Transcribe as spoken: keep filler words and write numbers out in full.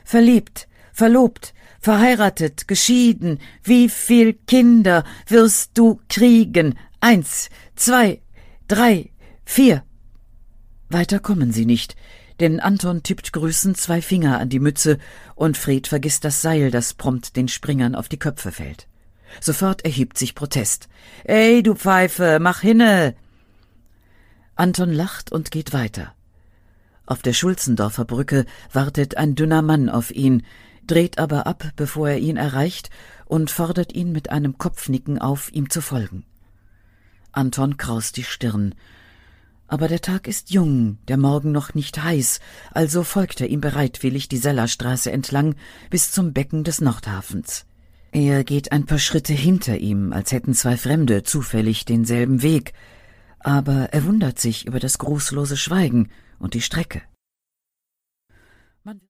Verliebt, verlobt, verheiratet, geschieden, wie viel Kinder wirst du kriegen? Eins, zwei, drei, vier. Weiter kommen sie nicht, denn Anton tippt grüßend zwei Finger an die Mütze und Fred vergisst das Seil, das prompt den Springern auf die Köpfe fällt. Sofort erhebt sich Protest. »Ey, du Pfeife, mach hinne!« Anton lacht und geht weiter. Auf der Schulzendorfer Brücke wartet ein dünner Mann auf ihn, dreht aber ab, bevor er ihn erreicht, und fordert ihn mit einem Kopfnicken auf, ihm zu folgen. Anton kraust die Stirn. Aber der Tag ist jung, der Morgen noch nicht heiß, also folgt er ihm bereitwillig die Sellerstraße entlang bis zum Becken des Nordhafens. Er geht ein paar Schritte hinter ihm, als hätten zwei Fremde zufällig denselben Weg, aber er wundert sich über das grußlose Schweigen und die Strecke.